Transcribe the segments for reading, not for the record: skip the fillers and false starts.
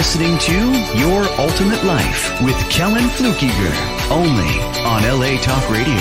listening to Your Ultimate Life with Kellen Flukiger, only on LA Talk Radio.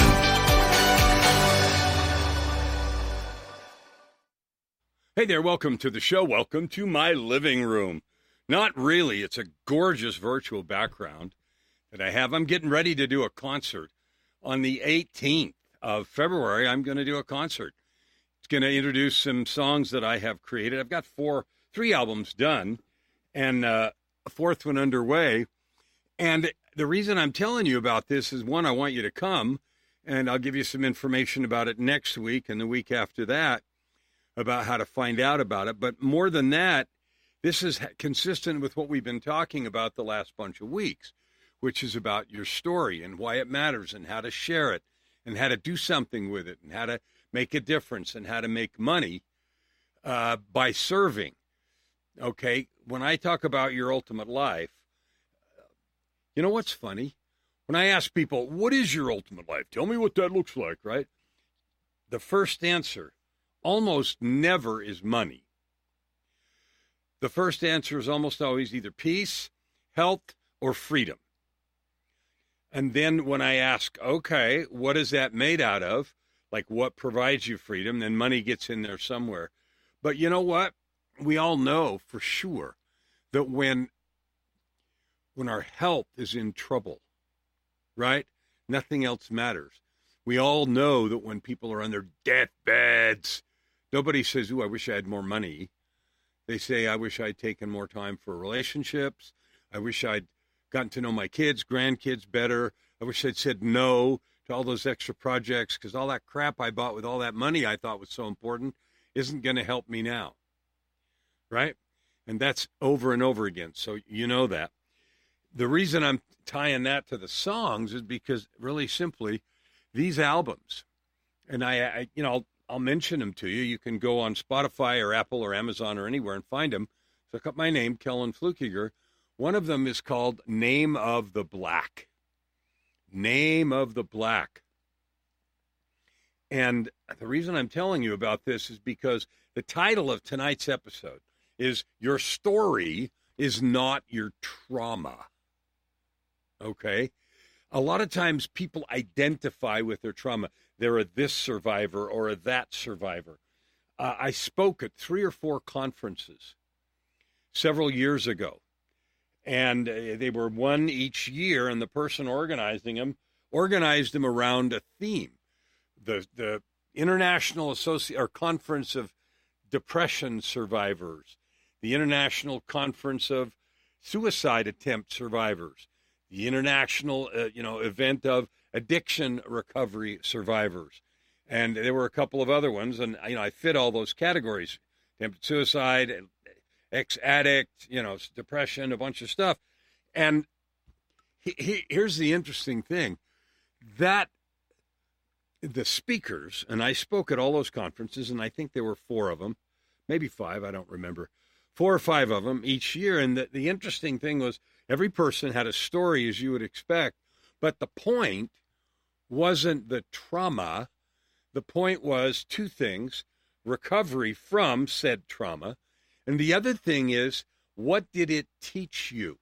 Hey there, welcome to the show. Welcome to my living room. Not really. It's a gorgeous virtual background that I have. I'm getting ready to do a concert. On the 18th of February, I'm going to do a concert. It's going to introduce some songs that I have created. I've got three albums done and a fourth one underway. And the reason I'm telling you about this is, one, I want you to come, and I'll give you some information about it next week and the week after that about how to find out about it. But more than that, this is consistent with what we've been talking about the last bunch of weeks, which is about your story and why it matters and how to share it and how to do something with it and how to make a difference and how to make money by serving. Okay, when I talk about your ultimate life, you know what's funny? When I ask people, what is your ultimate life? Tell me what that looks like, right? The first answer almost never is money. The first answer is almost always either peace, health, or freedom. And then when I ask, okay, what is that made out of? Like, what provides you freedom? Then money gets in there somewhere. But you know what? We all know for sure that when our health is in trouble, right? Nothing else matters. We all know that when people are on their deathbeds, nobody says, ooh, I wish I had more money. They say, I wish I'd taken more time for relationships. I wish I'd gotten to know my kids, grandkids better. I wish I'd said no to all those extra projects because all that crap I bought with all that money I thought was so important isn't going to help me now, right? And that's over and over again, so you know that. The reason I'm tying that to the songs is because, really simply, these albums, and I'll mention them to you. You can go on Spotify or Apple or Amazon or anywhere and find them. Look up my name, Kellen Flukiger. One of them is called Name of the Black. Name of the Black. And the reason I'm telling you about this is because the title of tonight's episode is Your Story is Not Your Trauma. Okay? A lot of times people identify with their trauma. They're a this survivor or a that survivor. I spoke at 3 or 4 conferences several years ago. And they were one each year, and the person organized them around a theme. The International Conference of Depression Survivors, the International Conference of Suicide Attempt Survivors, the International event of Addiction Recovery Survivors, and there were a couple of other ones, and I fit all those categories: attempted suicide, ex-addict, depression, a bunch of stuff. And here's the interesting thing, that the speakers, and I spoke at all those conferences, and I think there were 4 of them, maybe 5, I don't remember, 4 or 5 of them each year. And the interesting thing was every person had a story, as you would expect, but the point wasn't the trauma. The point was 2 things: recovery from said trauma, and the other thing is, what did it teach you?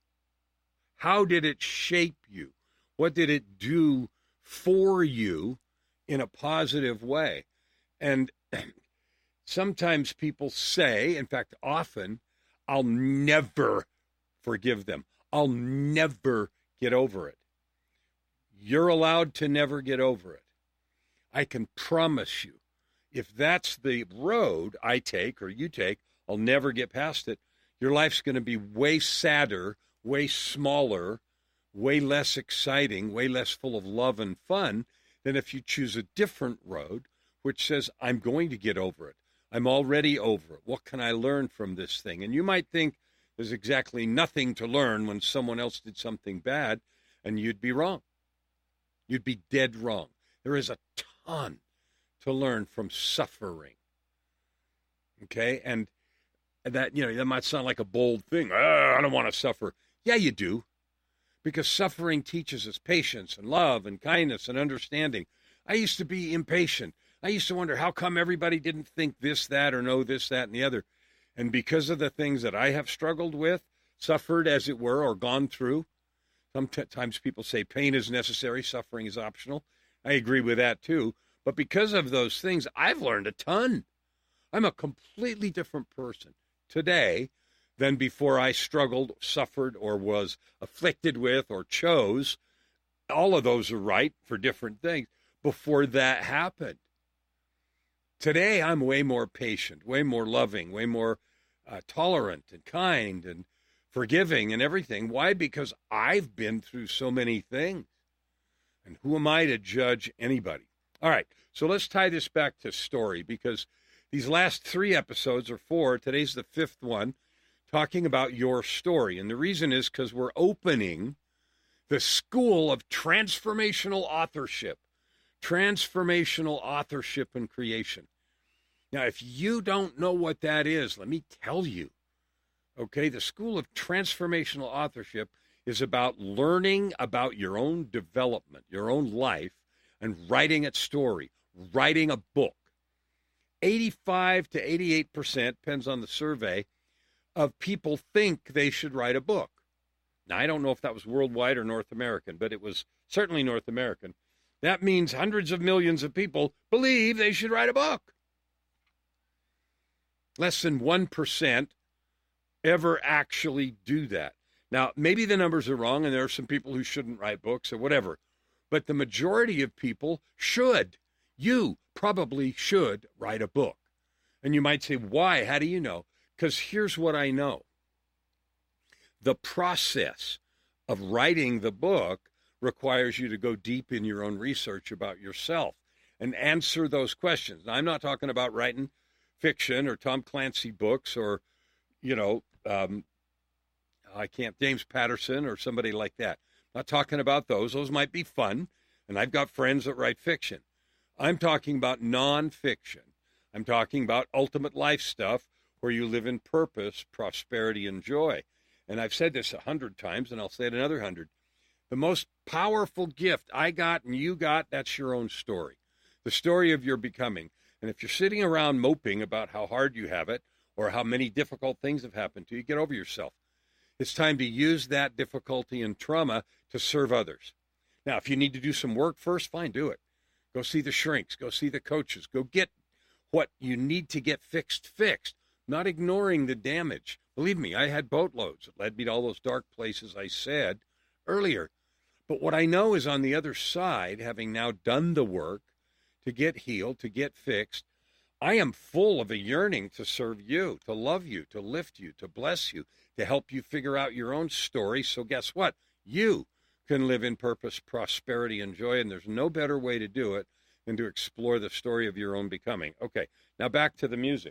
How did it shape you? What did it do for you in a positive way? And sometimes people say, in fact, often, I'll never forgive them. I'll never get over it. You're allowed to never get over it. I can promise you, if that's the road I take or you take, I'll never get past it. Your life's going to be way sadder, way smaller, way less exciting, way less full of love and fun than if you choose a different road, which says, I'm going to get over it. I'm already over it. What can I learn from this thing? And you might think there's exactly nothing to learn when someone else did something bad, and you'd be wrong. You'd be dead wrong. There is a ton to learn from suffering. Okay? And that, that might sound like a bold thing. I don't want to suffer. Yeah, you do. Because suffering teaches us patience and love and kindness and understanding. I used to be impatient. I used to wonder how come everybody didn't think this, that, or know this, that, and the other. And because of the things that I have struggled with, suffered, as it were, or gone through. Sometimes people say pain is necessary, suffering is optional. I agree with that too. But because of those things, I've learned a ton. I'm a completely different person today than before I struggled, suffered, or was afflicted with, or chose. All of those are right for different things before that happened. Today, I'm way more patient, way more loving, way more tolerant and kind and forgiving and everything. Why? Because I've been through so many things. And who am I to judge anybody? All right, so let's tie this back to story, because these last 3 episodes, or 4, today's the 5th one, talking about your story. And the reason is because we're opening the School of Transformational Authorship. Transformational authorship and creation. Now, if you don't know what that is, let me tell you. Okay, the School of Transformational Authorship is about learning about your own development, your own life, and writing a story, writing a book. 85 to 88%, depends on the survey, of people think they should write a book. Now, I don't know if that was worldwide or North American, but it was certainly North American. That means hundreds of millions of people believe they should write a book. Less than 1% ever actually do that. Now, maybe the numbers are wrong, and there are some people who shouldn't write books or whatever, but the majority of people should. You probably should write a book. And you might say, why? How do you know? Because here's what I know. The process of writing the book requires you to go deep in your own research about yourself and answer those questions. Now, I'm not talking about writing fiction or Tom Clancy books or, James Patterson or somebody like that. I'm not talking about those. Those might be fun, and I've got friends that write fiction. I'm talking about nonfiction. I'm talking about ultimate life stuff where you live in purpose, prosperity, and joy. And I've said this 100 times, and I'll say it another 100. The most powerful gift I got and you got, that's your own story. The story of your becoming. And if you're sitting around moping about how hard you have it or how many difficult things have happened to you, get over yourself. It's time to use that difficulty and trauma to serve others. Now, if you need to do some work first, fine, do it. Go see the shrinks. Go see the coaches. Go get what you need to get fixed, not ignoring the damage. Believe me, I had boatloads. It led me to all those dark places I said earlier. But what I know is on the other side, having now done the work to get healed, to get fixed, I am full of a yearning to serve you, to love you, to lift you, to bless you, to help you figure out your own story. So guess what? You can live in purpose, prosperity, and joy, and there's no better way to do it than to explore the story of your own becoming. Okay, now back to the music.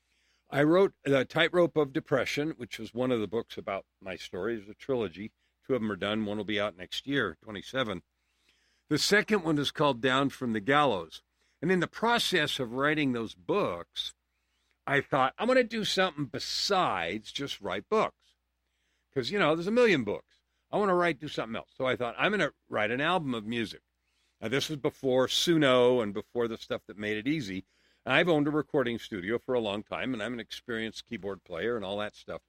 I wrote The Tightrope of Depression, which was one of the books about my story. There's a trilogy. 2 of them are done. One will be out next year, 27. The second one is called Down from the Gallows. And in the process of writing those books, I thought, I'm going to do something besides just write books. Because, there's a million books. I want to do something else. So I thought, I'm going to write an album of music. Now, this was before Suno and before the stuff that made it easy. And I've owned a recording studio for a long time, and I'm an experienced keyboard player and all that stuff.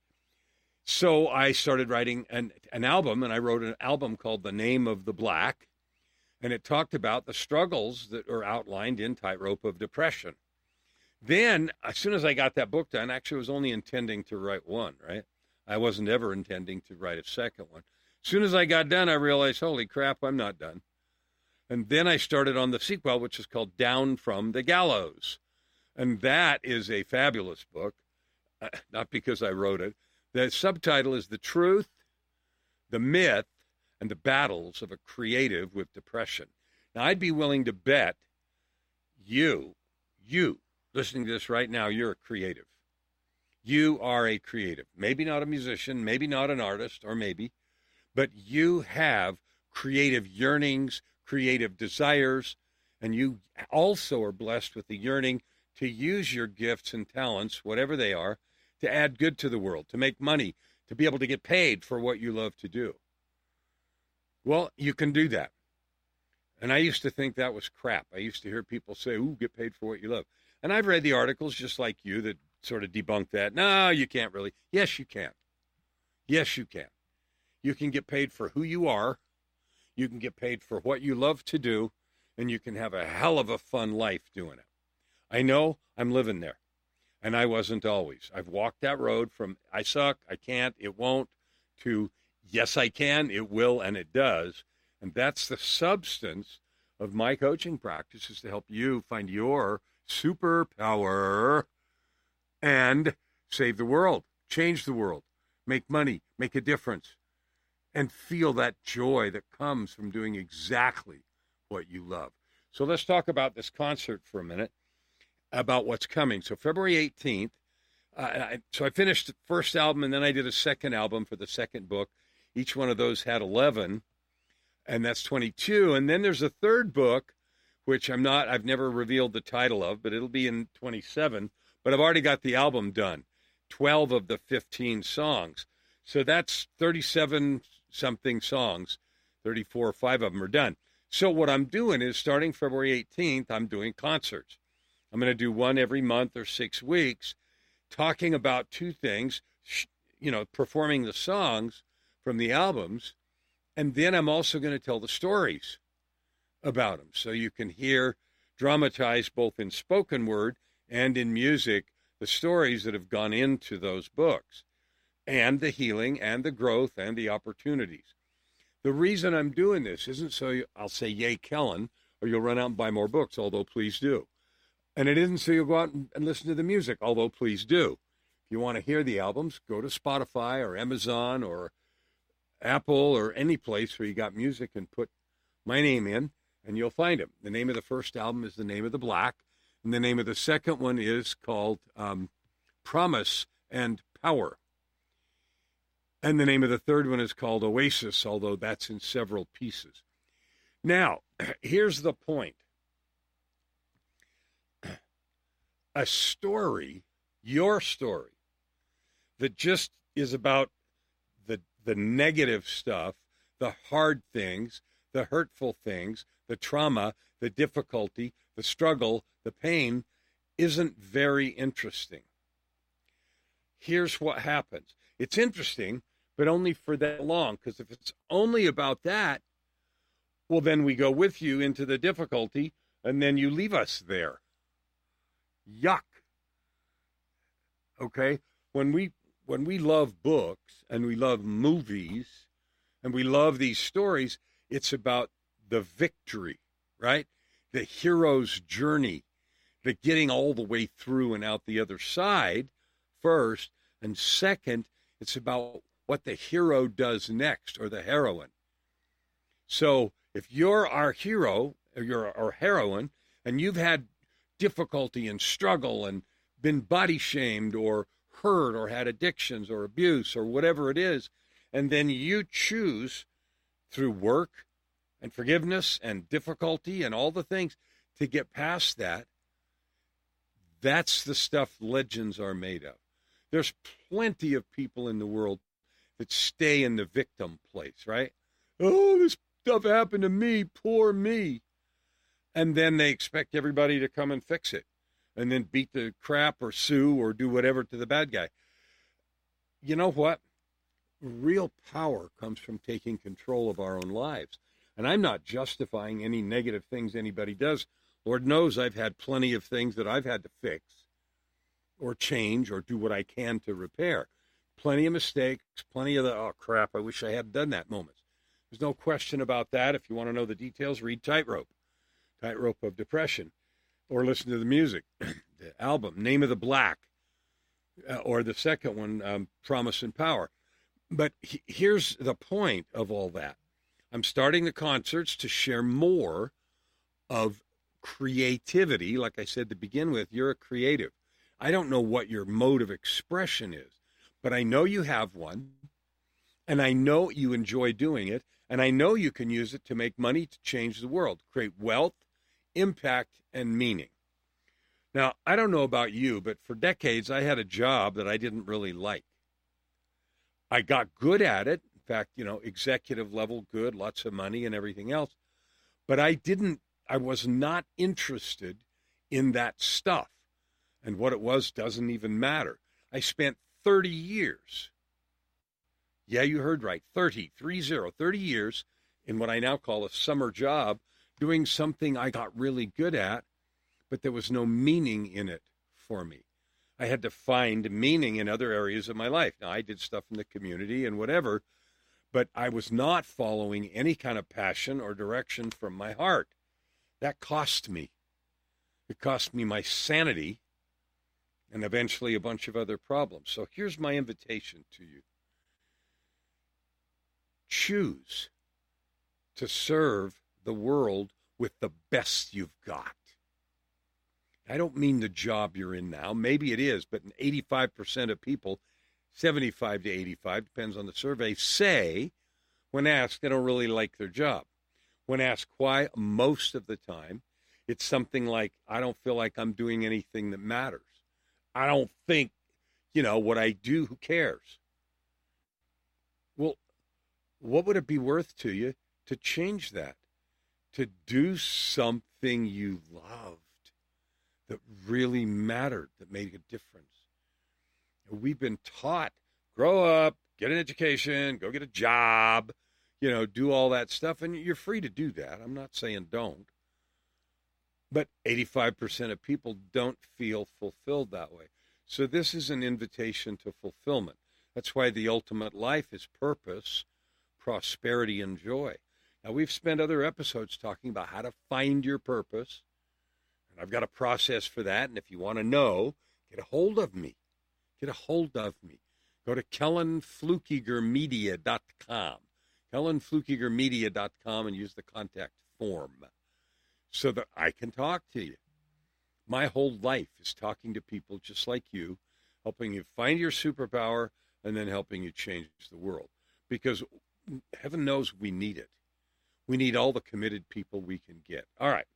So I started writing an album, and I wrote an album called The Name of the Black. And it talked about the struggles that are outlined in Tightrope of Depression. Then, as soon as I got that book done, actually I was only intending to write one, right? I wasn't ever intending to write a second one. As soon as I got done, I realized, holy crap, I'm not done. And then I started on the sequel, which is called Down from the Gallows. And that is a fabulous book, not because I wrote it. The subtitle is The Truth, the Myth, and the Battles of a Creative with Depression. Now, I'd be willing to bet you, listening to this right now, you're a creative. You are a creative. Maybe not a musician, maybe not an artist, or maybe, but you have creative yearnings, creative desires, and you also are blessed with the yearning to use your gifts and talents, whatever they are, to add good to the world, to make money, to be able to get paid for what you love to do. Well, you can do that. And I used to think that was crap. I used to hear people say, ooh, get paid for what you love. And I've read the articles just like you that sort of debunk that. No, you can't really. Yes, you can. Yes, you can. You can get paid for who you are. You can get paid for what you love to do, and you can have a hell of a fun life doing it. I know I'm living there, and I wasn't always. I've walked that road from I suck, I can't, it won't, to yes, I can, it will, and it does. And that's the substance of my coaching practice, is to help you find your superpower and save the world, change the world, make money, make a difference, and feel that joy that comes from doing exactly what you love. So let's talk about this concert for a minute, about what's coming. So February 18th, so I finished the first album, and then I did a second album for the second book. Each one of those had 11, and that's 22. And then there's a third book, which I've never revealed the title of, but it'll be in 27. But I've already got the album done, 12 of the 15 songs. So that's 37-something songs, 34 or 5 of them are done. So what I'm doing is, starting February 18th, I'm doing concerts. I'm going to do one every month or 6 weeks, talking about two things, performing the songs from the albums, and then I'm also going to tell the stories about them, so you can hear dramatized both in spoken word and in music the stories that have gone into those books, and the healing and the growth and the opportunities. The reason I'm doing this isn't so I'll say, yay, Kellen, or you'll run out and buy more books, although please do. And it isn't so you'll go out and listen to the music, although please do. If you want to hear the albums, go to Spotify or Amazon or Apple or any place where you got music and put my name in, and you'll find them. The name of the first album is The Name of the Black, and the name of the second one is called Promise and Power. And the name of the third one is called Oasis, although that's in several pieces. Now, here's the point. A story, your story, that just is about the negative stuff, the hard things, the hurtful things, the trauma, the difficulty, the struggle, the pain, isn't very interesting. Here's what happens. It's interesting, but only for that long, because if it's only about that, well, then we go with you into the difficulty, and then you leave us there. Yuck. Okay? When we love books and we love movies and we love these stories, it's about the victory, right? The hero's journey, the getting all the way through and out the other side first, and second, it's about what the hero does next, or the heroine. So if you're our hero, or you're our heroine, and you've had difficulty and struggle and been body shamed or hurt or had addictions or abuse or whatever it is, and then you choose through work and forgiveness and difficulty and all the things to get past that, that's the stuff legends are made of. There's plenty of people in the world that stay in the victim place, right? Oh, this stuff happened to me, poor me. And then they expect everybody to come and fix it, and then beat the crap or sue or do whatever to the bad guy. You know what? Real power comes from taking control of our own lives. And I'm not justifying any negative things anybody does. Lord knows I've had plenty of things that I've had to fix or change or do what I can to repair. Plenty of mistakes, plenty of the, oh, crap, I wish I hadn't done that moments. There's no question about that. If you want to know the details, read Tightrope of Depression, or listen to the music, the album, Name of the Black, or the second one, Promise and Power. But here's the point of all that. I'm starting the concerts to share more of creativity. Like I said to begin with, you're a creative. I don't know what your mode of expression is, but I know you have one, and I know you enjoy doing it, and I know you can use it to make money, to change the world, create wealth, impact, and meaning. Now, I don't know about you, but for decades I had a job that I didn't really like. I got good at it. In fact, executive level good, lots of money and everything else. But I was not interested in that stuff. And what it was doesn't even matter. I spent 30 years Yeah, you heard right. 30 years in what I now call a summer job, doing something I got really good at, but there was no meaning in it for me. I had to find meaning in other areas of my life. Now, I did stuff in the community and whatever, but I was not following any kind of passion or direction from my heart. That cost me. It cost me my sanity and eventually a bunch of other problems. So here's my invitation to you. Choose to serve the world with the best you've got. I don't mean the job you're in now. Maybe it is, but 85% of people, 75 to 85, depends on the survey, say, when asked, they don't really like their job. When asked why, most of the time, it's something like, I don't feel like I'm doing anything that matters. I don't think, what I do, who cares? Well, what would it be worth to you to change that? To do something you loved that really mattered, that made a difference. We've been taught, grow up, get an education, go get a job, do all that stuff. And you're free to do that. I'm not saying don't. But 85% of people don't feel fulfilled that way. So this is an invitation to fulfillment. That's why the ultimate life is purpose, prosperity, and joy. Now, we've spent other episodes talking about how to find your purpose. And I've got a process for that. And if you want to know, get a hold of me. Get a hold of me. Go to KellenFlukigerMedia.com. KellenFlukigerMedia.com and use the contact form so that I can talk to you. My whole life is talking to people just like you, helping you find your superpower and then helping you change the world. Because heaven knows we need it. We need all the committed people we can get. All right.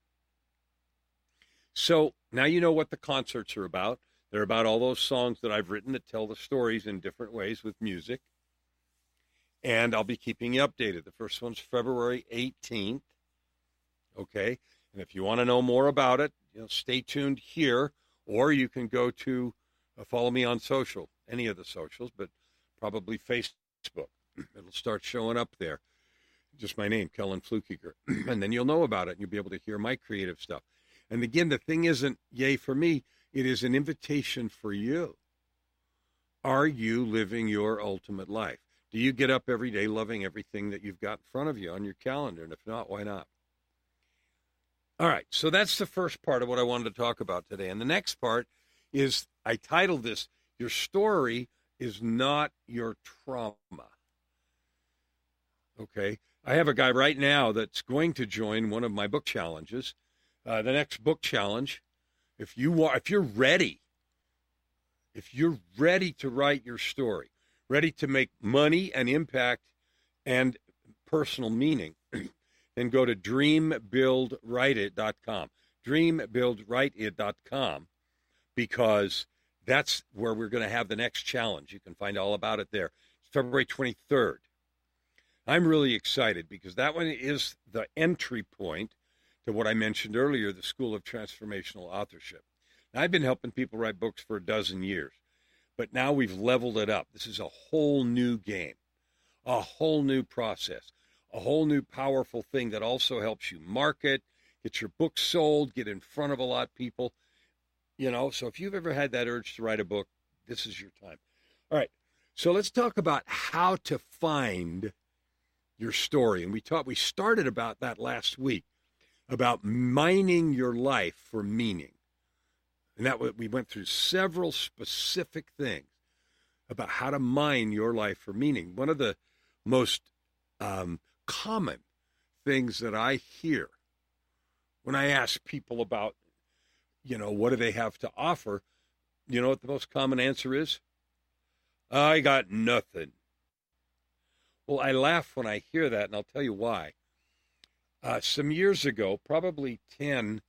So now you know what the concerts are about. They're about all those songs that I've written that tell the stories in different ways with music. And I'll be keeping you updated. The first one's February 18th. Okay. And if you want to know more about it, stay tuned here, or you can go to follow me on social, any of the socials, but probably Facebook. It'll start showing up there. Just my name, Kellen Flukiger. And then you'll know about it, and you'll be able to hear my creative stuff. And again, the thing isn't yay for me. It is an invitation for you. Are you living your ultimate life? Do you get up every day loving everything that you've got in front of you on your calendar? And if not, why not? All right, so that's the first part of what I wanted to talk about today. And the next part is, I titled this, Your Story is Not Your Trauma. Okay, I have a guy right now that's going to join one of my book challenges. The next book challenge, if you're ready to write your story, ready to make money and impact and personal meaning, then go to dreambuildwriteit.com. Dreambuildwriteit.com, because that's where we're going to have the next challenge. You can find all about it there. It's February 23rd. I'm really excited because that one is the entry point to what I mentioned earlier, the School of Transformational Authorship. Now, I've been helping people write books for a dozen years, but now we've leveled it up. This is a whole new game, a whole new process, a whole new powerful thing that also helps you market, get your book sold, get in front of a lot of people. So if you've ever had that urge to write a book, this is your time. All right, so let's talk about how to find your story. And we started about that last week, about mining your life for meaning. And we went through several specific things about how to mine your life for meaning. One of the most common things that I hear when I ask people about, what do they have to offer, what the most common answer is? I got nothing. Well, I laugh when I hear that, and I'll tell you why. Some years ago, probably 10,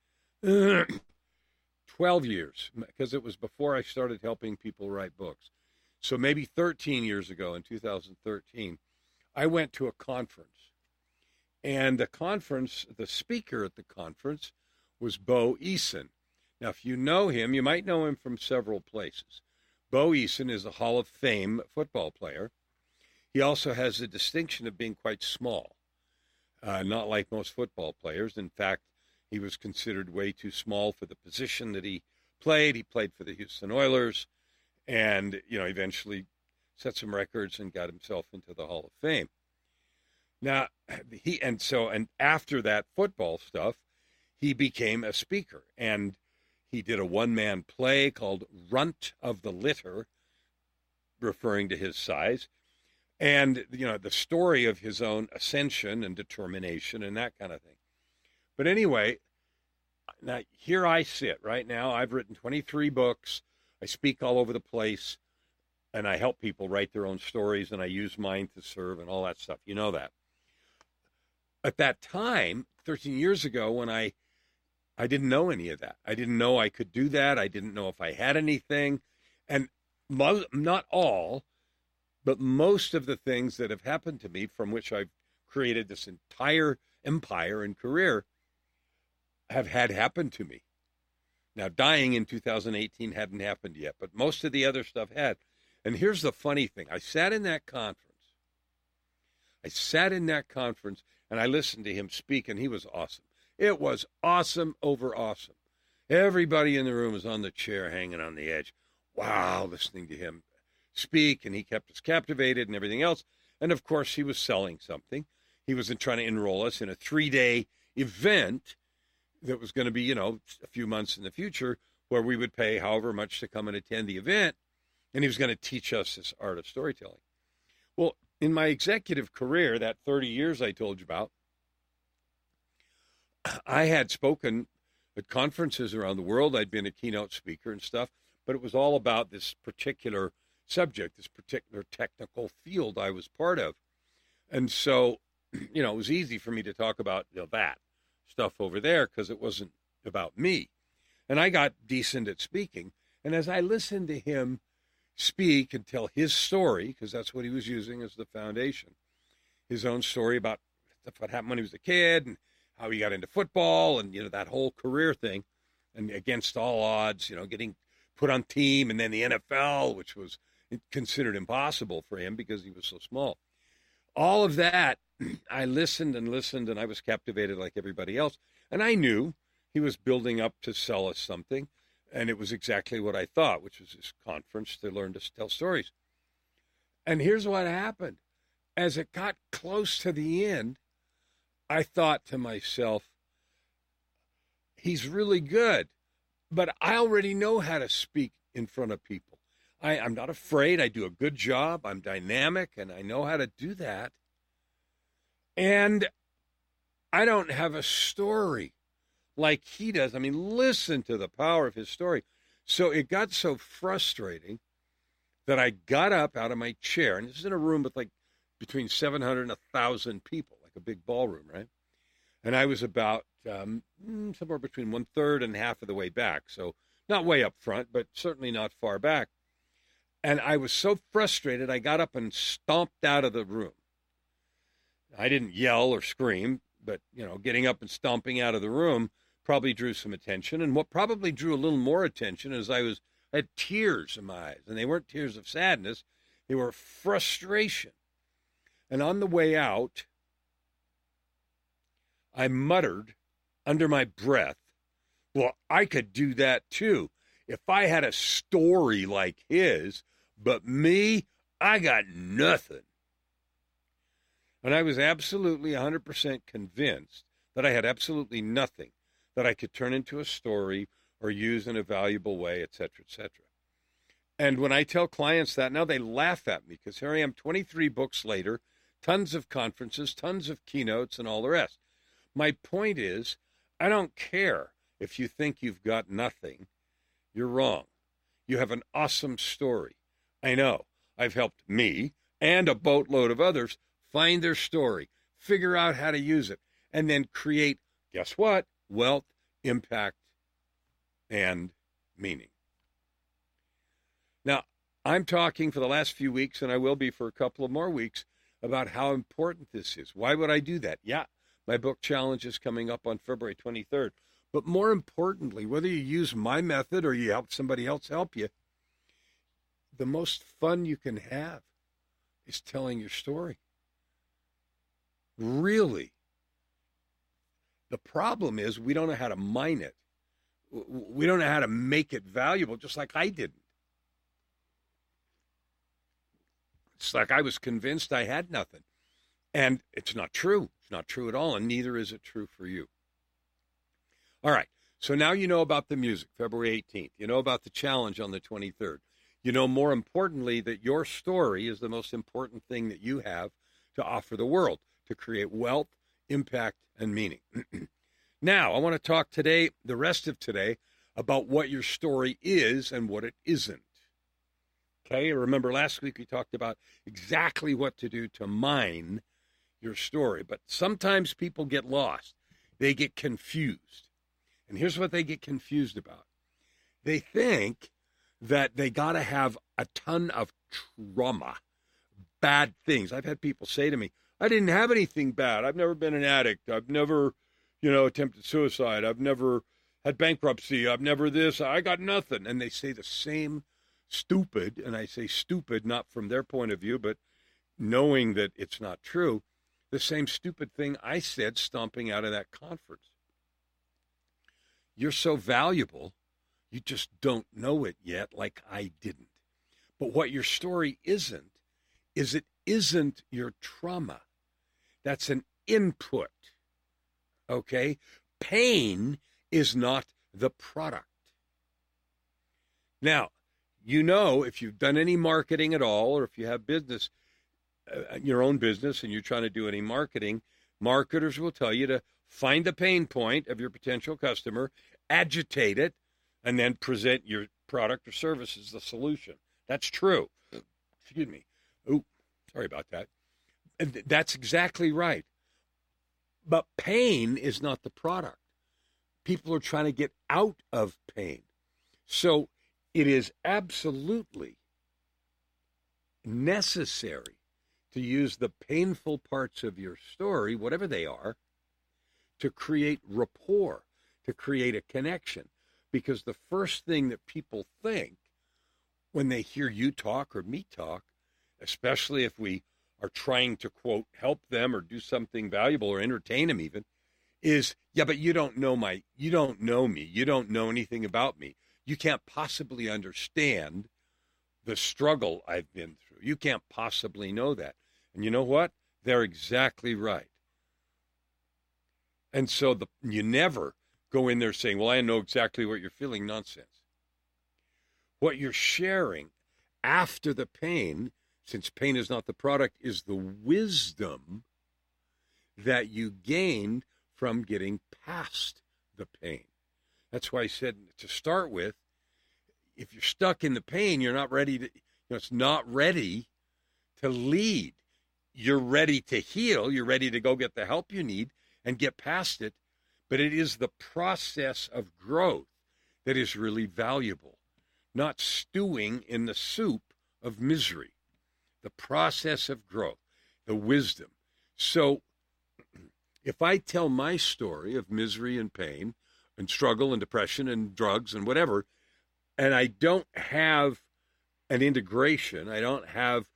12 years, because it was before I started helping people write books. So maybe 13 years ago, in 2013, I went to a conference. And the speaker at the conference was Bo Eason. Now, if you know him, you might know him from several places. Bo Eason is a Hall of Fame football player. he also has the distinction of being quite small, not like most football players. In fact, he was considered way too small for the position that he played. He played for the Houston Oilers and, eventually set some records and got himself into the Hall of Fame. Now, and after that football stuff, he became a speaker, and he did a one-man play called Runt of the Litter, referring to his size, and, the story of his own ascension and determination and that kind of thing. But anyway, now here I sit right now. I've written 23 books. I speak all over the place, and I help people write their own stories, and I use mine to serve and all that stuff. You know that. At that time, 13 years ago, when I didn't know any of that. I didn't know I could do that. I didn't know if I had anything. And not all, but most of the things that have happened to me, from which I've created this entire empire and career, have had happened to me. Now, dying in 2018 hadn't happened yet, but most of the other stuff had. And here's the funny thing. I sat in that conference, and I listened to him speak, and he was awesome. It was awesome over awesome. Everybody in the room was on the chair hanging on the edge. Wow, listening to him speak, and he kept us captivated and everything else. And, of course, he was selling something. He was trying to enroll us in a 3-day event that was going to be, a few months in the future, where we would pay however much to come and attend the event, and he was going to teach us this art of storytelling. Well, in my executive career, that 30 years I told you about, I had spoken at conferences around the world. I'd been a keynote speaker and stuff, but it was all about this particular subject, this particular technical field I was part of. And so, it was easy for me to talk about that stuff over there because it wasn't about me. And I got decent at speaking. And as I listened to him speak and tell his story, because that's what he was using as the foundation, his own story about what happened when he was a kid and how he got into football and, that whole career thing, and against all odds, getting put on team, and then the NFL, which was considered impossible for him because he was so small. All of that, I listened, and I was captivated like everybody else. And I knew he was building up to sell us something, and it was exactly what I thought, which was this conference to learn to tell stories. And here's what happened. As it got close to the end, I thought to myself, he's really good, but I already know how to speak in front of people. I'm not afraid. I do a good job. I'm dynamic, and I know how to do that. And I don't have a story like he does. I mean, listen to the power of his story. So it got so frustrating that I got up out of my chair, and this is in a room with between 700 and 1,000 people, like a big ballroom, right? And I was about somewhere between 1/3 and half of the way back. So not way up front, but certainly not far back. And I was so frustrated, I got up and stomped out of the room. I didn't yell or scream, but, getting up and stomping out of the room probably drew some attention. And what probably drew a little more attention is I had tears in my eyes. And they weren't tears of sadness. They were frustration. And on the way out, I muttered under my breath, well, I could do that too. If I had a story like his, but me, I got nothing. And I was absolutely 100% convinced that I had absolutely nothing that I could turn into a story or use in a valuable way, et cetera, et cetera. And when I tell clients that now, they laugh at me because here I am 23 books later, tons of conferences, tons of keynotes, and all the rest. My point is, I don't care if you think you've got nothing. You're wrong. You have an awesome story. I know. I've helped me and a boatload of others find their story, figure out how to use it, and then create, guess what? Wealth, impact, and meaning. Now, I'm talking for the last few weeks, and I will be for a couple of more weeks, about how important this is. Why would I do that? Yeah, my book challenge is coming up on February 23rd. But more importantly, whether you use my method or you help somebody else help you, the most fun you can have, is telling your story. Really. The problem is we don't know how to mine it. We don't know how to make it valuable, just like I didn't. It's like I was convinced I had nothing. And it's not true. It's not true at all, and neither is it true for you. All right, so now you know about the music, February 18th. You know about the challenge on the 23rd. You know, more importantly, that your story is the most important thing that you have to offer the world, to create wealth, impact, and meaning. Now, I want to talk today, the rest of today, about what your story is and what it isn't. Okay, remember last week we talked about exactly what to do to mine your story. But sometimes people get lost. They get confused. And here's what they get confused about. They think that they got to have a ton of trauma, bad things. I've had people say to me, I didn't have anything bad. I've never been an addict. I've never, attempted suicide. I've never had bankruptcy. I've never this. I got nothing. And they say the same stupid, and I say stupid not from their point of view, but knowing that it's not true, the same stupid thing I said stomping out of that conference. You're so valuable, you just don't know it yet, like I didn't. But what your story isn't, is it isn't your trauma. That's an input, okay? Pain is not the product. Now, if you've done any marketing at all, or if you have business, your own business, and you're trying to do any marketing, marketers will tell you to find the pain point of your potential customer, agitate it, and then present your product or service as the solution. That's true. Excuse me. Ooh, sorry about that. That's exactly right. But pain is not the product. People are trying to get out of pain. So it is absolutely necessary to use the painful parts of your story, whatever they are, to create rapport, to create a connection. Because the first thing that people think when they hear you talk or me talk, especially if we are trying to, quote, help them or do something valuable or entertain them even, is, yeah, but you don't know me. You don't know anything about me. You can't possibly understand the struggle I've been through. You can't possibly know that. And you know what? They're exactly right. And so you never go in there saying, well, I know exactly what you're feeling. Nonsense. What you're sharing after the pain, since pain is not the product, is the wisdom that you gained from getting past the pain. That's why I said to start with, if you're stuck in the pain, you're not ready to, it's not ready to lead. You're ready to heal. You're ready to go get the help you need and get past it. But it is the process of growth that is really valuable, not stewing in the soup of misery. The process of growth, the wisdom. So if I tell my story of misery and pain and struggle and depression and drugs and whatever, and I don't have an integration, I don't have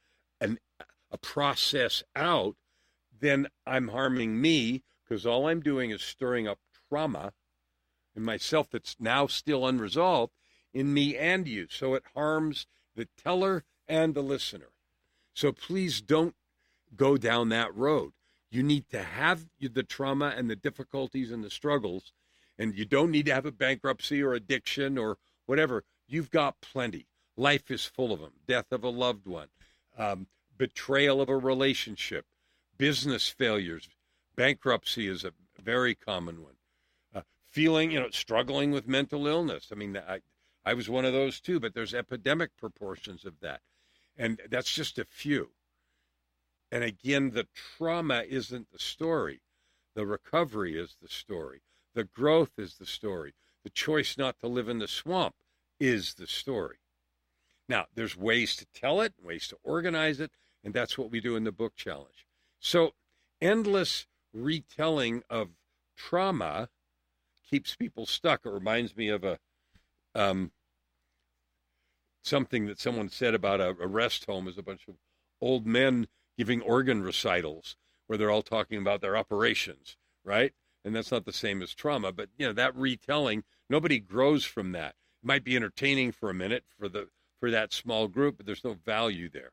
a process out, then I'm harming me, because all I'm doing is stirring up trauma in myself that's now still unresolved in me and you. So it harms the teller and the listener. So please don't go down that road. You need to have the trauma and the difficulties and the struggles, and you don't need to have a bankruptcy or addiction or whatever. You've got plenty. Life is full of them. Death of a loved one, betrayal of a relationship, business failures. Bankruptcy is a very common one. Feeling, struggling with mental illness. I mean, I was one of those too, but there's epidemic proportions of that. And that's just a few. And again, the trauma isn't the story. The recovery is the story. The growth is the story. The choice not to live in the swamp is the story. Now, there's ways to tell it, ways to organize it, and that's what we do in the book challenge. So endless retelling of trauma keeps people stuck. It reminds me of something that someone said about a rest home is a bunch of old men giving organ recitals where they're all talking about their operations, right? And that's not the same as trauma, but that retelling, nobody grows from that. It might be entertaining for a minute for that small group, but there's no value there.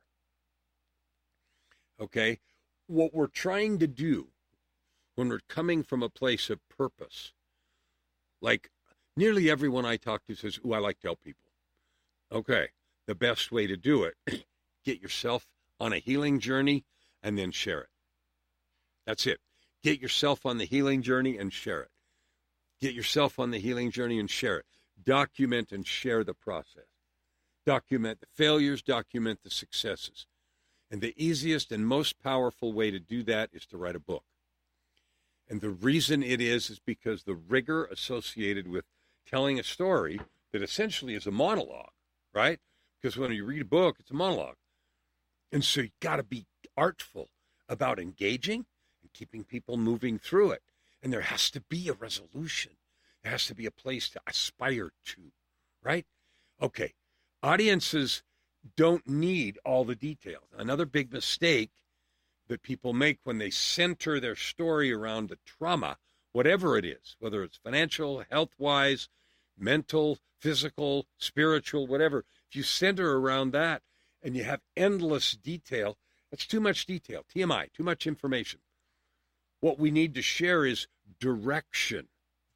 Okay? What we're trying to do when we're coming from a place of purpose, like nearly everyone I talk to says, "Ooh, I like to help people." Okay, the best way to do it, get yourself on a healing journey and then share it. That's it. Get yourself on the healing journey and share it. Get yourself on the healing journey and share it. Document and share the process. Document the failures, document the successes. And the easiest and most powerful way to do that is to write a book. And the reason it is because the rigor associated with telling a story that essentially is a monologue, right? Because when you read a book, it's a monologue. And so you got to be artful about engaging and keeping people moving through it. And there has to be a resolution. There has to be a place to aspire to, right? Okay, audiences don't need all the details. Another big mistake that people make when they center their story around the trauma, whatever it is, whether it's financial, health-wise, mental, physical, spiritual, whatever, if you center around that and you have endless detail, that's too much detail, TMI, too much information. What we need to share is direction.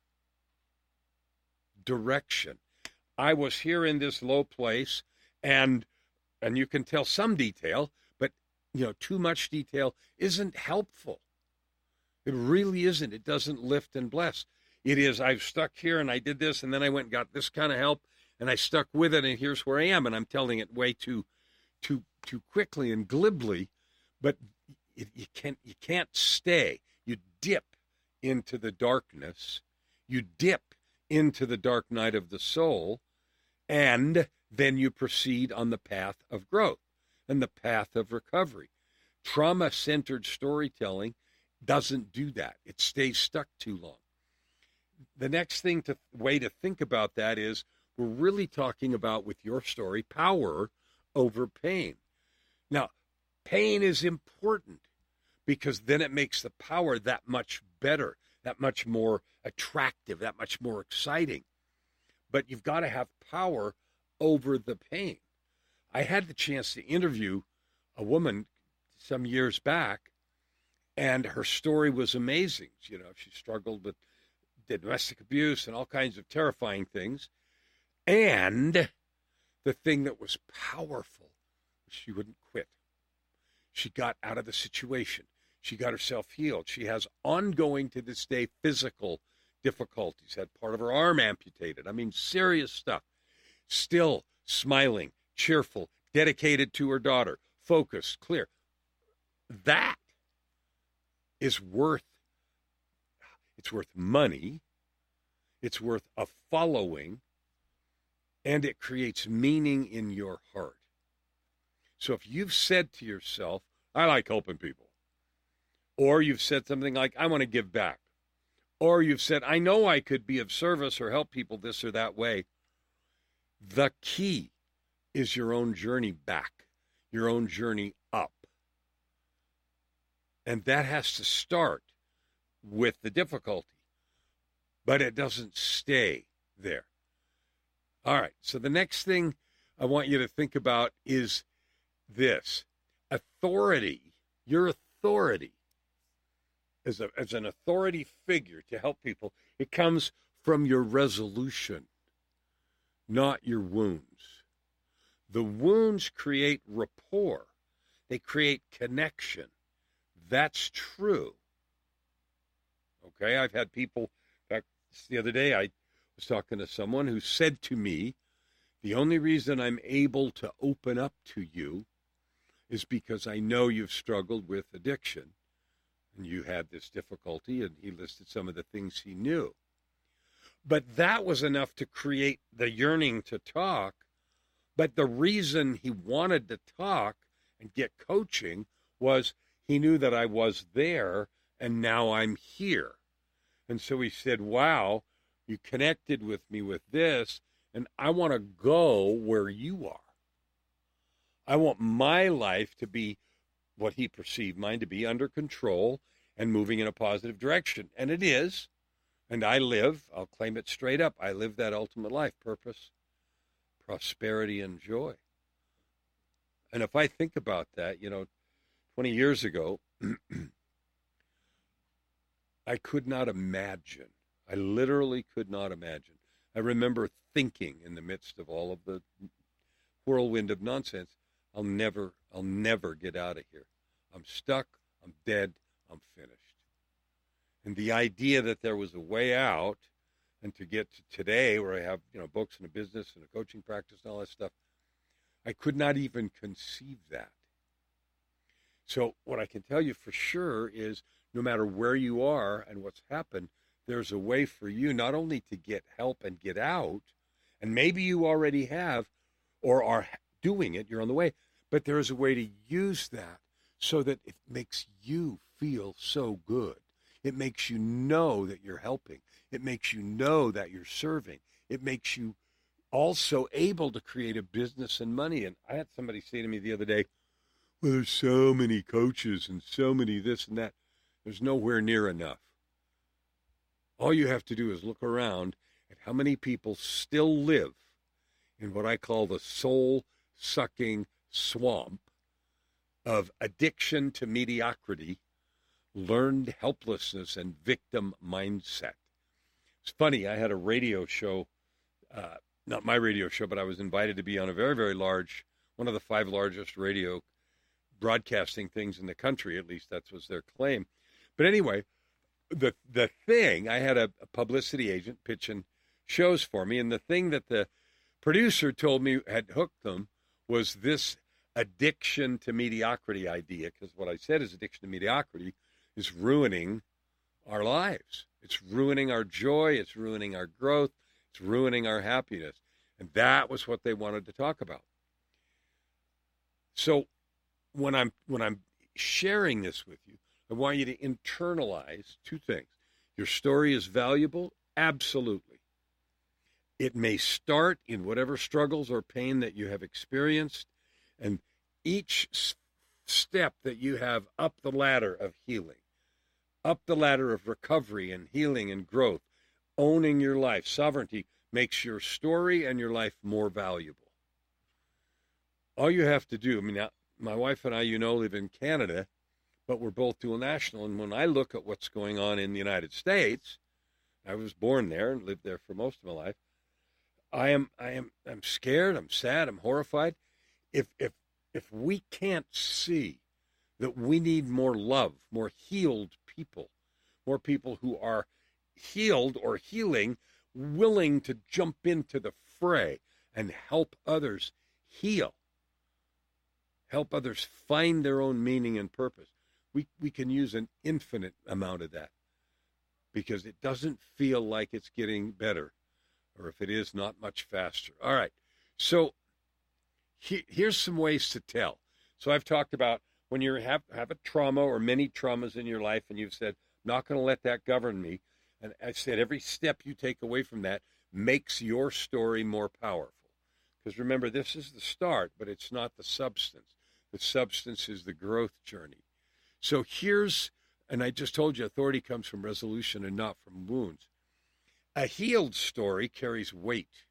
Direction. I was here in this low place, and you can tell some detail, but too much detail isn't helpful. It really isn't. It doesn't lift and bless. It is, I've stuck here and I did this, and then I went and got this kind of help, and I stuck with it, and here's where I am, and I'm telling it way too quickly and glibly, but you can't stay. You dip into the darkness. You dip into the dark night of the soul, and then you proceed on the path of growth and the path of recovery. Trauma-centered storytelling doesn't do that. It stays stuck too long. The next way to think about that is we're really talking about, with your story, power over pain. Now, pain is important because then it makes the power that much better, that much more attractive, that much more exciting. But you've got to have power over the pain. I had the chance to interview a woman some years back, and her story was amazing. She struggled with domestic abuse and all kinds of terrifying things. And the thing that was powerful was she wouldn't quit. She got out of the situation. She got herself healed. She has ongoing, to this day, physical difficulties, had part of her arm amputated. I mean, serious stuff. Still smiling, cheerful, dedicated to her daughter, focused, clear. That is worth money. It's worth a following, and it creates meaning in your heart. So if you've said to yourself, I like helping people, or you've said something like, I want to give back, or you've said, I know I could be of service or help people this or that way, the key is your own journey back, your own journey up. And that has to start with the difficulty, but it doesn't stay there. All right, so the next thing I want you to think about is this. Authority, your authority as an authority figure to help people, it comes from your resolution, not your wounds. The wounds create rapport. They create connection. That's true. Okay, I've had people, in fact, the other day I was talking to someone who said to me, the only reason I'm able to open up to you is because I know you've struggled with addiction and you had this difficulty, and he listed some of the things he knew. But that was enough to create the yearning to talk. But the reason he wanted to talk and get coaching was he knew that I was there and now I'm here. And so he said, wow, you connected with me with this, and I want to go where you are. I want my life to be what he perceived mine to be, under control and moving in a positive direction. And it is. And I'll claim it straight up, I live that ultimate life: purpose, prosperity, and joy. And if I think about that, 20 years ago, I could not imagine. I literally could not imagine. I remember thinking in the midst of all of the whirlwind of nonsense, I'll never get out of here. I'm stuck. I'm dead. I'm finished. And the idea that there was a way out, and to get to today where I have, books and a business and a coaching practice and all that stuff, I could not even conceive that. So what I can tell you for sure is, no matter where you are and what's happened, there's a way for you not only to get help and get out, and maybe you already have or are doing it, you're on the way, but there is a way to use that so that it makes you feel so good. It makes you know that you're helping. It makes you know that you're serving. It makes you also able to create a business and money. And I had somebody say to me the other day, well, there's so many coaches and so many this and that. There's nowhere near enough. All you have to do is look around at how many people still live in what I call the soul-sucking swamp of addiction to mediocrity, learned helplessness, and victim mindset. It's funny, I had a radio show, not my radio show, but I was invited to be on a very, very large, one of the 5 largest radio broadcasting things in the country, at least that was their claim. But anyway, the thing, I had a publicity agent pitching shows for me, and the thing that the producer told me had hooked them was this addiction to mediocrity idea, because what I said is addiction to mediocrity is ruining our lives. It's ruining our joy. It's ruining our growth. It's ruining our happiness. And that was what they wanted to talk about. So when I'm sharing this with you, I want you to internalize 2 things. Your story is valuable, absolutely. It may start in whatever struggles or pain that you have experienced, and each step that you have up the ladder of healing, up the ladder of recovery and healing and growth, owning your life, sovereignty, makes your story and your life more valuable. All you have to do, my wife and I, live in Canada, but we're both dual national. And when I look at what's going on in the United States, I was born there and lived there for most of my life. I'm scared, I'm sad, I'm horrified. If we can't see that we need more love, more healed people, more people who are healed or healing, willing to jump into the fray and help others heal, help others find their own meaning and purpose. We can use an infinite amount of that, because it doesn't feel like it's getting better, or if it is, not much faster. All right, so here's some ways to tell. So I've talked about when you have a trauma or many traumas in your life, and you've said, I'm not going to let that govern me. And I said, every step you take away from that makes your story more powerful. Because remember, this is the start, but it's not the substance. The substance is the growth journey. So and I just told you, authority comes from resolution and not from wounds. A healed story carries weight.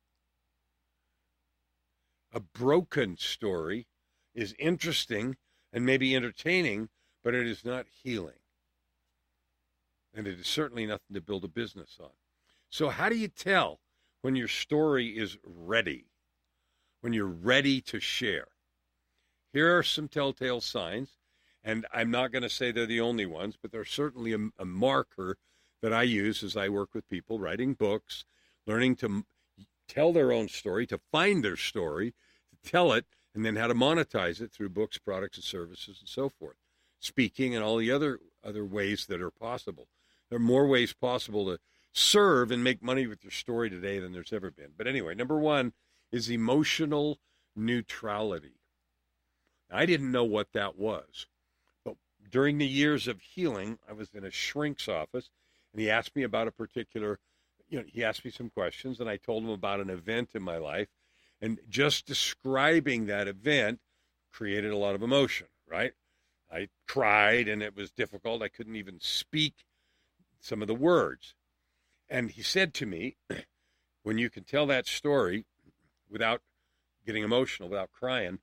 A broken story is interesting and maybe entertaining, but it is not healing. And it is certainly nothing to build a business on. So how do you tell when your story is ready, when you're ready to share? Here are some telltale signs, and I'm not going to say they're the only ones, but they're certainly a marker that I use as I work with people writing books, learning to tell their own story, to find their story, to tell it, and then how to monetize it through books, products, and services, and so forth. Speaking and all the other ways that are possible. There are more ways possible to serve and make money with your story today than there's ever been. But anyway, number 1 is emotional neutrality. I didn't know what that was. But during the years of healing, I was in a shrink's office, and he asked me about a particular, he asked me some questions, and I told him about an event in my life. And just describing that event created a lot of emotion, right? I cried, and it was difficult. I couldn't even speak some of the words. And he said to me, when you can tell that story without getting emotional, without crying,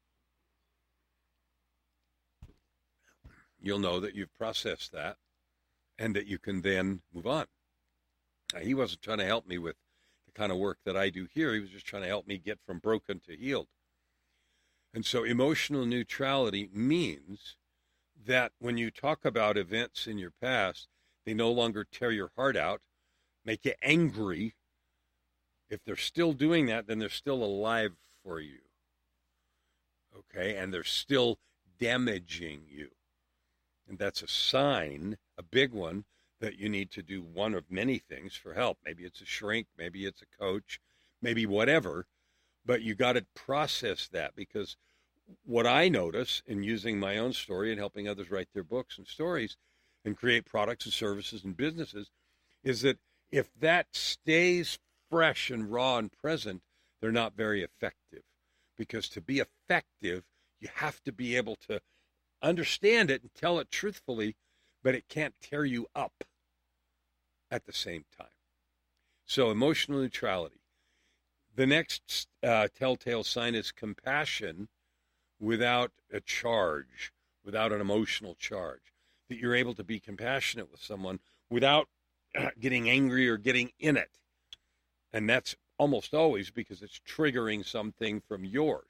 you'll know that you've processed that and that you can then move on. Now, he wasn't trying to help me with the kind of work that I do here. He was just trying to help me get from broken to healed. And so emotional neutrality means that when you talk about events in your past, they no longer tear your heart out, make you angry. If they're still doing that, then they're still alive for you. Okay? And they're still damaging you. And that's a sign, a big one, that you need to do one of many things for help. Maybe it's a shrink, maybe it's a coach, maybe whatever. But you got to process that, because what I notice in using my own story and helping others write their books and stories and create products and services and businesses is that if that stays fresh and raw and present, they're not very effective. Because to be effective, you have to be able to understand it and tell it truthfully, but it can't tear you up at the same time. So emotional neutrality. The next telltale sign is compassion without a charge, without an emotional charge. That you're able to be compassionate with someone without getting angry or getting in it. And that's almost always because it's triggering something from yours.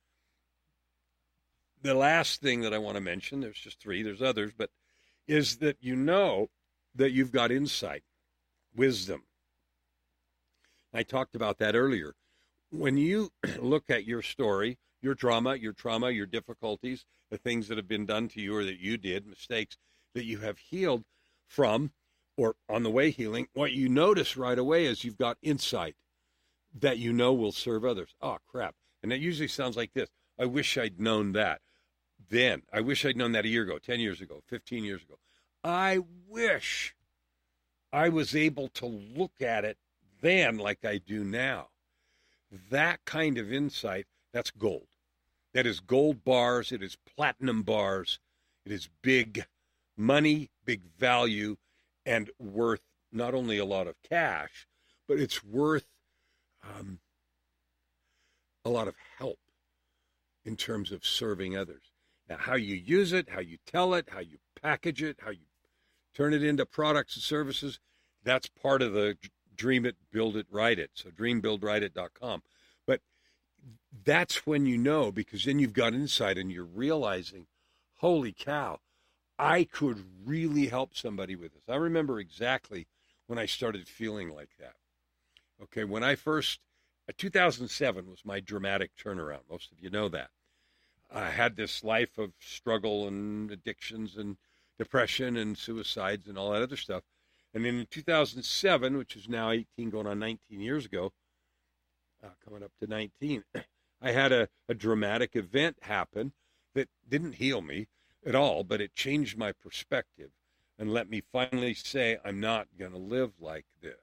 The last thing that I want to mention, there's just 3, there's others, but is that you know that you've got insight, wisdom. I talked about that earlier. When you look at your story, your trauma, your difficulties, the things that have been done to you or that you did, mistakes that you have healed from or on the way healing, what you notice right away is you've got insight that you know will serve others. Oh, crap. And it usually sounds like this. I wish I'd known that then. I wish I'd known that a year ago, 10 years ago, 15 years ago. I wish I was able to look at it then like I do now. That kind of insight, that's gold. That is gold bars. It is platinum bars. It is big money, big value, and worth not only a lot of cash, but it's worth a lot of help in terms of serving others. Now, how you use it, how you tell it, how you package it, how you turn it into products and services, that's part of the Dream It, Build It, Write It. So dreambuildwriteit.com. But that's when you know, because then you've got insight and you're realizing, holy cow, I could really help somebody with this. I remember exactly when I started feeling like that. Okay, when I first, 2007 was my dramatic turnaround. Most of you know that. I had this life of struggle and addictions and depression and suicides and all that other stuff. And then in 2007, which is now 18, going on 19 years ago, coming up to 19, I had a dramatic event happen that didn't heal me at all, but it changed my perspective and let me finally say, I'm not going to live like this.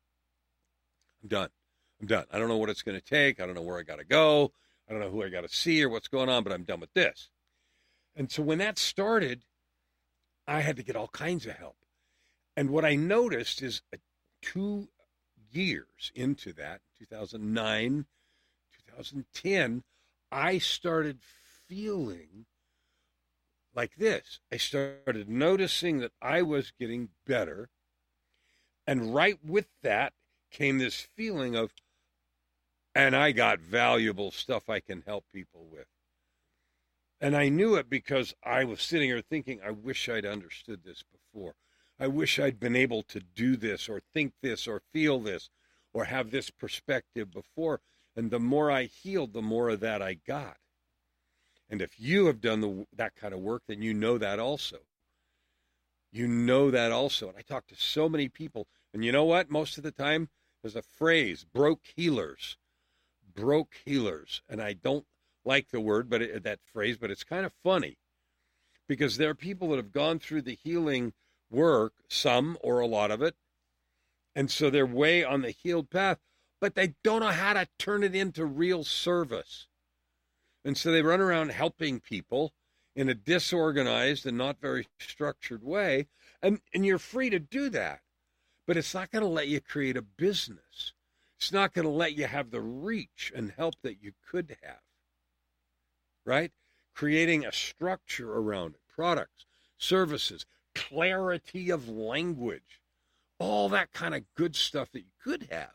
I'm done. I don't know what it's going to take. I don't know where I got to go. I don't know who I got to see or what's going on, but I'm done with this. And so when that started, I had to get all kinds of help. And what I noticed is 2 years into that, 2009, 2010, I started feeling like this. I started noticing that I was getting better. And right with that came this feeling of, and I got valuable stuff I can help people with. And I knew it because I was sitting here thinking, I wish I'd understood this before. I wish I'd been able to do this or think this or feel this or have this perspective before. And the more I healed, the more of that I got. And if you have done that kind of work, then you know that also. You know that also. And I talk to so many people. And you know what? Most of the time, there's a phrase, broke healers. Broke healers. And I don't like the word, but that phrase, but it's kind of funny. Because there are people that have gone through the healing work, some or a lot of it, and so they're way on the healed path, but they don't know how to turn it into real service. And so they run around helping people in a disorganized and not very structured way. And you're free to do that. But it's not going to let you create a business. It's not going to let you have the reach and help that you could have. Right? Creating a structure around it, products, services, clarity of language, all that kind of good stuff that you could have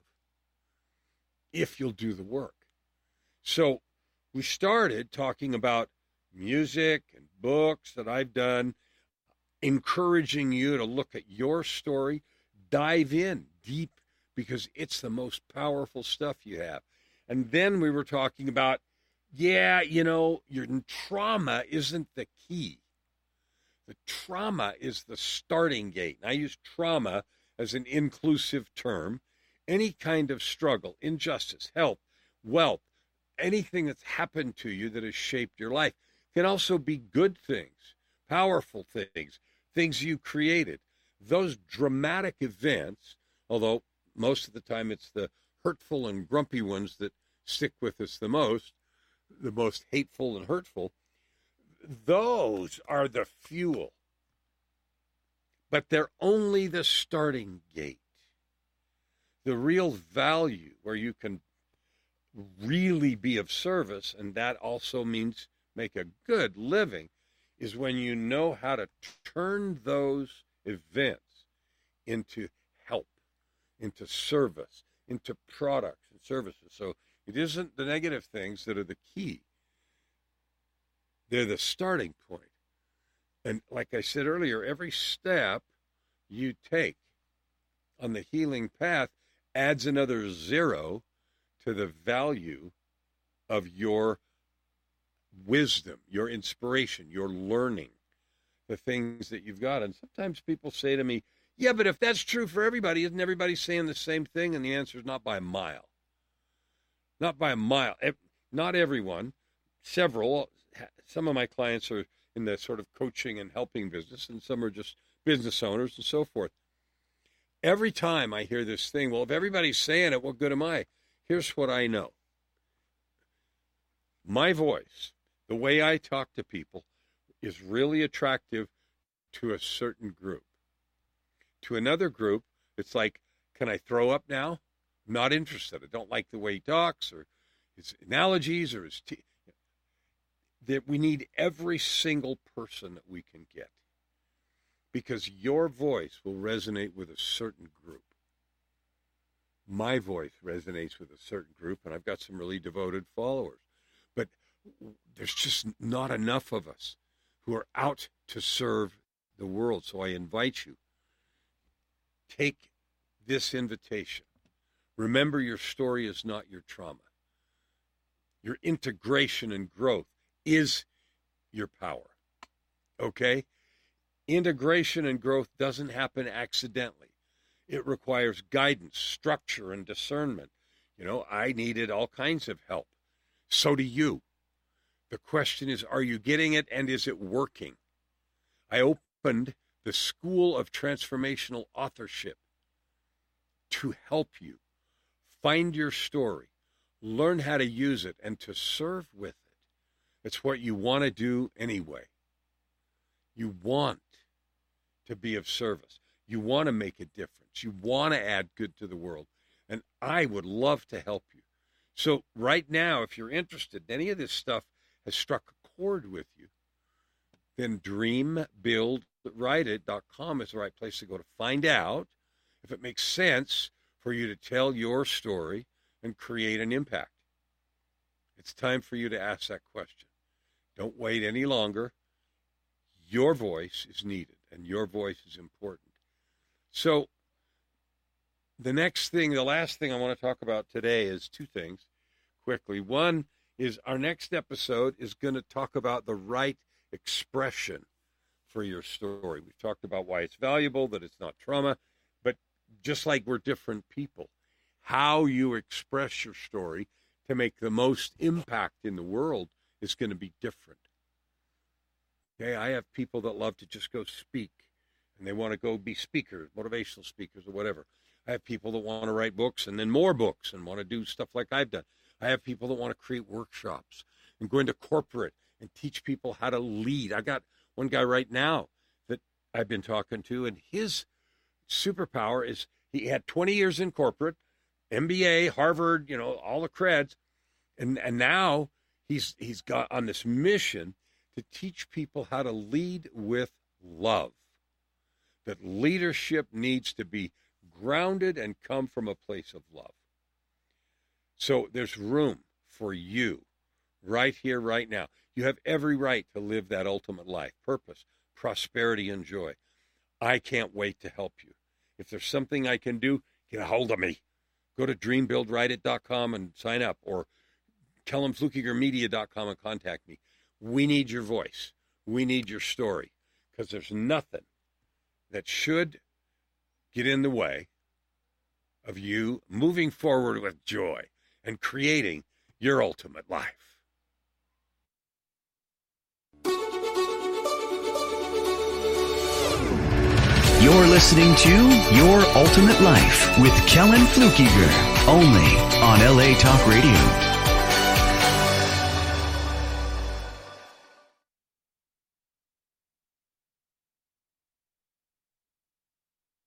if you'll do the work. So we started talking about music and books that I've done, encouraging you to look at your story, dive in deep, because it's the most powerful stuff you have. And then we were talking about, your trauma isn't the key. The trauma is the starting gate. And I use trauma as an inclusive term. Any kind of struggle, injustice, health, wealth, anything that's happened to you that has shaped your life can also be good things, powerful things, things you created. Those dramatic events, although most of the time it's the hurtful and grumpy ones that stick with us the most hateful and hurtful, those are the fuel. But they're only the starting gate. The real value where you can really be of service, and that also means make a good living, is when you know how to turn those events into help, into service, into products and services. So it isn't the negative things that are the key. They're the starting point. And like I said earlier, every step you take on the healing path adds another zero to the value of your wisdom, your inspiration, your learning, the things that you've got. And sometimes people say to me, yeah, but if that's true for everybody, isn't everybody saying the same thing? And the answer is not by a mile. Not by a mile. Not everyone. Several. Some of my clients are in the sort of coaching and helping business, and some are just business owners and so forth. Every time I hear this thing, well, if everybody's saying it, what good am I? Here's what I know. My voice, the way I talk to people, is really attractive to a certain group. To another group, it's like, can I throw up now? I'm not interested. I don't like the way he talks or his analogies or his... That we need every single person that we can get, because your voice will resonate with a certain group. My voice resonates with a certain group, and I've got some really devoted followers. But there's just not enough of us who are out to serve the world. So I invite you, take this invitation. Remember, your story is not your trauma. Your integration and growth is your power. Okay? Integration and growth doesn't happen accidentally. It requires guidance, structure, and discernment. I needed all kinds of help. So do you. The question is, are you getting it, and is it working? I opened the School of Transformational Authorship to help you find your story, learn how to use it, and to serve with it. It's what you want to do anyway. You want to be of service. You want to make a difference. You want to add good to the world. And I would love to help you. So right now, if you're interested, any of this stuff has struck a chord with you, then dreambuildwriteit.com is the right place to go to find out if it makes sense for you to tell your story and create an impact. It's time for you to ask that question. Don't wait any longer. Your voice is needed, and your voice is important. So the last thing I want to talk about today is two things quickly. One is our next episode is going to talk about the right expression for your story. We've talked about why it's valuable, that it's not trauma, but just like we're different people, how you express your story to make the most impact in the world is going to be different. Okay, I have people that love to just go speak, and they want to go be speakers, motivational speakers or whatever. I have people that want to write books and then more books and want to do stuff like I've done. I have people that want to create workshops and go into corporate and teach people how to lead. I got one guy right now that I've been talking to, and his superpower is he had 20 years in corporate, MBA, Harvard, all the creds, and now he's got on this mission to teach people how to lead with love. That leadership needs to be grounded and come from a place of love. So there's room for you right here, right now. You have every right to live that ultimate life, purpose, prosperity, and joy. I can't wait to help you. If there's something I can do, get a hold of me. Go to dreambuildwriteit.com and sign up, or KellenFlukigerMedia.com and contact me. We need your voice. We need your story, because there's nothing that should get in the way of you moving forward with joy and creating your ultimate life. You're listening to Your Ultimate Life with Kellen Flukiger, only on LA Talk Radio.